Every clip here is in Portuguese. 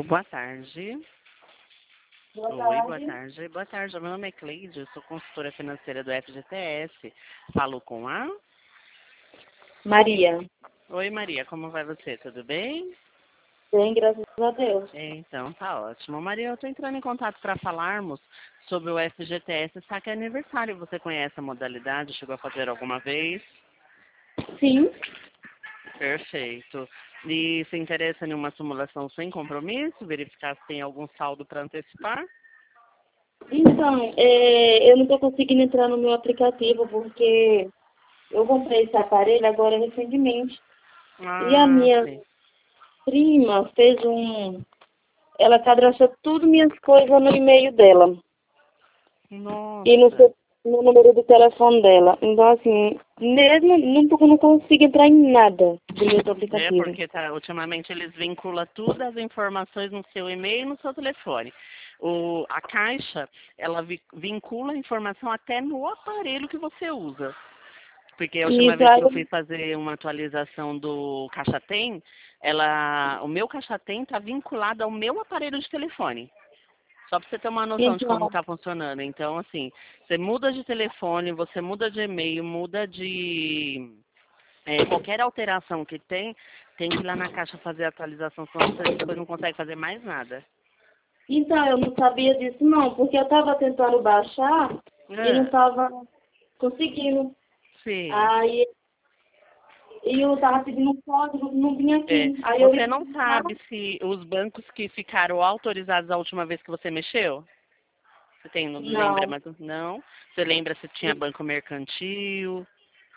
Boa tarde. Boa Oi, boa tarde. tarde. Boa tarde, meu nome é Cleide, eu sou consultora financeira do FGTS. Falo com a... Maria. Oi, Maria, como vai você? Tudo bem? Bem, graças a Deus. Então, tá ótimo. Maria, eu estou entrando em contato para falarmos sobre o FGTS Saque Aniversário. Você conhece a modalidade? Chegou a fazer alguma vez? Sim. Perfeito. E se interessa em uma simulação sem compromisso? Verificar se tem algum saldo para antecipar? Então, eu não estou conseguindo entrar no meu aplicativo porque eu comprei esse aparelho agora recentemente. E a Ah, minha sim. prima fez um... Ela cadastrou tudo minhas coisas no e-mail dela. E Nossa. no número do telefone dela. Então, assim, mesmo não consigo entrar em nada do meu É aplicativo. porque ultimamente eles vinculam todas as informações no seu e-mail e no seu telefone. A Caixa, ela vincula a informação até no aparelho que você usa. Porque a E última vez que eu para... fui fazer uma atualização do Caixa Tem, o meu Caixa Tem está vinculado ao meu aparelho de telefone. Só para você ter uma noção de como Então, está funcionando. Então, assim, você muda de telefone, você muda de e-mail, muda de qualquer alteração que tem que ir lá na caixa fazer a atualização, senão você depois não consegue fazer mais nada. Então, eu não sabia disso não, porque eu estava tentando baixar e não Ah, estava conseguindo. sim. Aí eu estava pedindo um código, não vinha É, aqui. Aí eu ia você não tentar. sabe se os bancos que ficaram autorizados a última vez que você mexeu? Você tem, não lembra Não. mais? Não? Você lembra se tinha banco mercantil?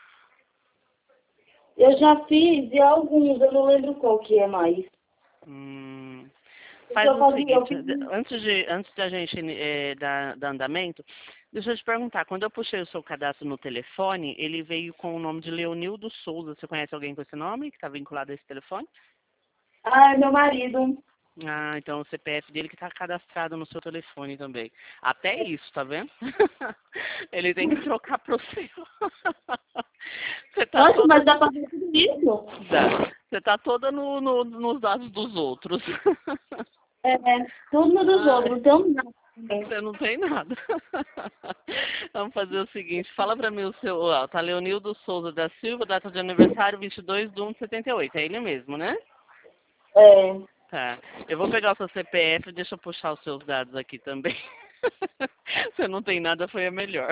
Eu já fiz de alguns, eu não lembro qual que é mais. Hum, Porque faz eu o fazia, eu seguinte, fiz. antes da gente dar andamento, deixa eu te perguntar, quando eu puxei o seu cadastro no telefone, ele veio com o nome de Leonildo Souza. Você conhece alguém com esse nome que está vinculado a esse telefone? Ah, é meu marido. Ah, então o CPF dele que está cadastrado no seu telefone também. Até isso, tá vendo? Ele tem que trocar pro seu. Você tá Nossa, toda mas dá pra ver tudo isso? Você tá toda nos dados dos outros. É, tudo no dos Ai, outros, não tenho nada. você não tem nada. Vamos fazer o seguinte, fala pra mim o seu, ó, tá Leonildo Souza da Silva, data de aniversário 22/1/78, é ele mesmo, né? É. Tá, eu vou pegar o seu CPF, deixa eu puxar os seus dados aqui também. Você não tem nada, foi a melhor.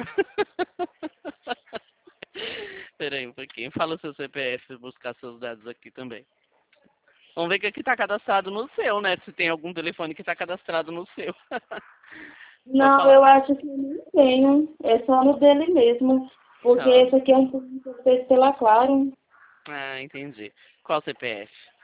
Peraí um pouquinho, fala o seu CPF, vou buscar seus dados aqui também. Vamos ver que aqui está cadastrado no seu, né? Se tem algum telefone que está cadastrado no seu. Pode Não, falar. eu acho que eu não tenho. É só no dele mesmo. Porque Tá. esse aqui é um pedido feito pela Claro. Ah, entendi. Qual CPF?